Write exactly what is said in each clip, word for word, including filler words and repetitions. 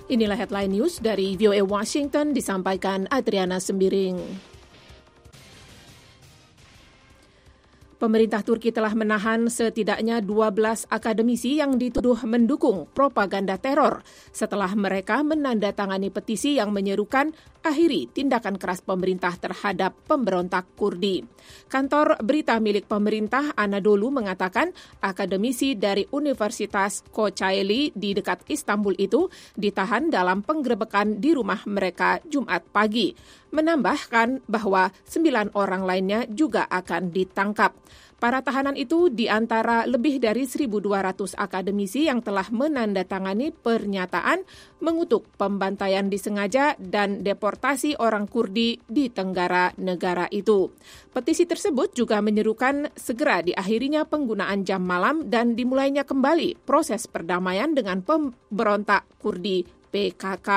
Inilah headline news dari V O A Washington disampaikan Adriana Sembiring. Pemerintah Turki telah menahan setidaknya dua belas akademisi yang dituduh mendukung propaganda teror setelah mereka menandatangani petisi yang menyerukan akhiri tindakan keras pemerintah terhadap pemberontak Kurdi. Kantor berita milik pemerintah Anadolu mengatakan akademisi dari Universitas Kocaeli di dekat Istanbul itu ditahan dalam penggerebekan di rumah mereka Jumat pagi. Menambahkan bahwa sembilan orang lainnya juga akan ditangkap. Para tahanan itu di antara lebih dari seribu dua ratus akademisi yang telah menandatangani pernyataan mengutuk pembantaian disengaja dan deportasi orang Kurdi di tenggara negara itu. Petisi tersebut juga menyerukan segera diakhirinya penggunaan jam malam dan dimulainya kembali proses perdamaian dengan pemberontak Kurdi P K K.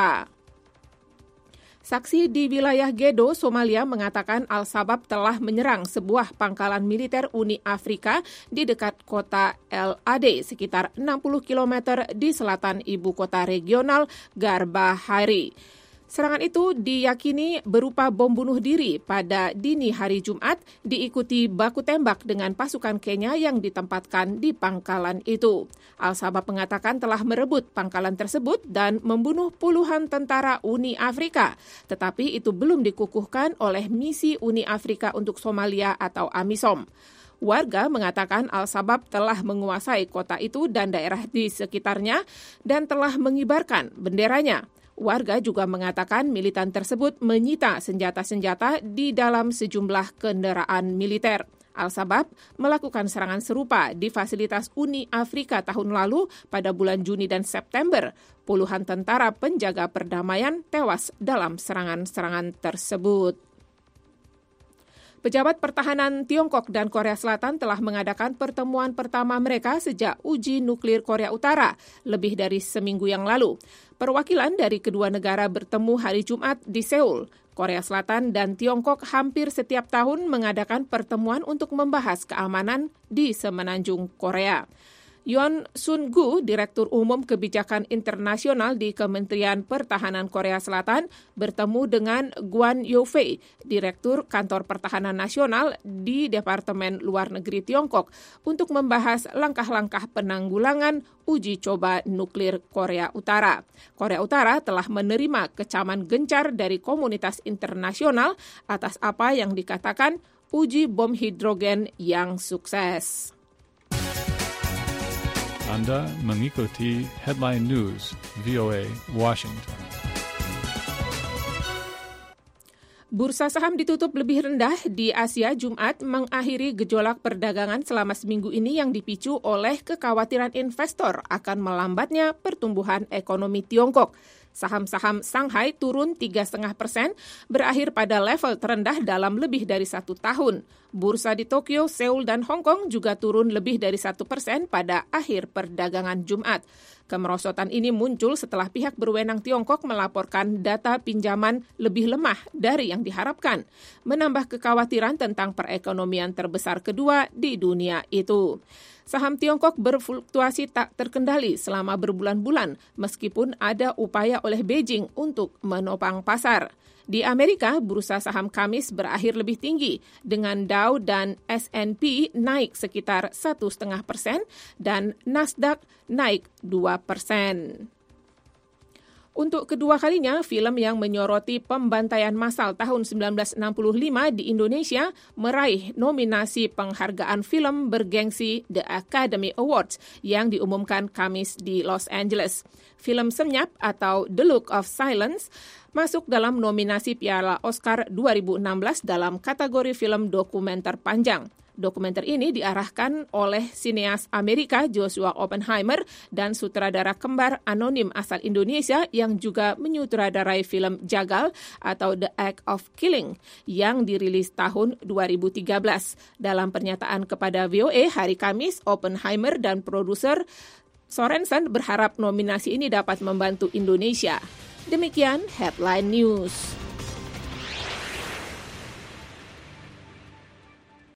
Saksi di wilayah Gedo, Somalia mengatakan Al-Shabaab telah menyerang sebuah pangkalan militer Uni Afrika di dekat kota El Ade, sekitar enam puluh kilometer di selatan ibu kota regional Garbahari. Serangan itu diyakini berupa bom bunuh diri pada dini hari Jumat, diikuti baku tembak dengan pasukan Kenya yang ditempatkan di pangkalan itu. Al-Shabaab mengatakan telah merebut pangkalan tersebut dan membunuh puluhan tentara Uni Afrika, tetapi itu belum dikukuhkan oleh misi Uni Afrika untuk Somalia atau AMISOM. Warga mengatakan Al-Shabaab telah menguasai kota itu dan daerah di sekitarnya dan telah mengibarkan benderanya. Warga juga mengatakan militan tersebut menyita senjata-senjata di dalam sejumlah kendaraan militer. Al-Shabaab melakukan serangan serupa di fasilitas Uni Afrika tahun lalu pada bulan Juni dan September. Puluhan tentara penjaga perdamaian tewas dalam serangan-serangan tersebut. Pejabat pertahanan Tiongkok dan Korea Selatan telah mengadakan pertemuan pertama mereka sejak uji nuklir Korea Utara lebih dari seminggu yang lalu. Perwakilan dari kedua negara bertemu hari Jumat di Seoul. Korea Selatan dan Tiongkok hampir setiap tahun mengadakan pertemuan untuk membahas keamanan di semenanjung Korea. Yoon Sun-gu, Direktur Umum Kebijakan Internasional di Kementerian Pertahanan Korea Selatan, bertemu dengan Guan Youfei, Direktur Kantor Pertahanan Nasional di Departemen Luar Negeri Tiongkok, untuk membahas langkah-langkah penanggulangan uji coba nuklir Korea Utara. Korea Utara telah menerima kecaman gencar dari komunitas internasional atas apa yang dikatakan uji bom hidrogen yang sukses. Anda mengikuti Headline News V O A Washington. Bursa saham ditutup lebih rendah di Asia Jumat mengakhiri gejolak perdagangan selama seminggu ini yang dipicu oleh kekhawatiran investor akan melambatnya pertumbuhan ekonomi Tiongkok. Saham-saham Shanghai turun tiga koma lima persen, berakhir pada level terendah dalam lebih dari satu tahun. Bursa di Tokyo, Seoul, dan Hong Kong juga turun lebih dari satu persen pada akhir perdagangan Jumat. Kemerosotan ini muncul setelah pihak berwenang Tiongkok melaporkan data pinjaman lebih lemah dari yang diharapkan, menambah kekhawatiran tentang perekonomian terbesar kedua di dunia itu. Saham Tiongkok berfluktuasi tak terkendali selama berbulan-bulan, meskipun ada upaya oleh Beijing untuk menopang pasar. Di Amerika, bursa saham Kamis berakhir lebih tinggi, dengan Dow dan S and P naik sekitar satu koma lima persen dan Nasdaq naik dua persen. Untuk kedua kalinya, film yang menyoroti pembantaian massal tahun sembilan belas enam puluh lima di Indonesia meraih nominasi penghargaan film bergengsi The Academy Awards yang diumumkan Kamis di Los Angeles. Film Senyap atau The Look of Silence masuk dalam nominasi Piala Oscar dua ribu enam belas dalam kategori film dokumenter panjang. Dokumenter ini diarahkan oleh sineas Amerika Joshua Oppenheimer dan sutradara kembar anonim asal Indonesia yang juga menyutradarai film Jagal atau The Act of Killing yang dirilis tahun dua ribu tiga belas. Dalam pernyataan kepada V O A hari Kamis, Oppenheimer dan produser Sorensen berharap nominasi ini dapat membantu Indonesia. Demikian Headline News.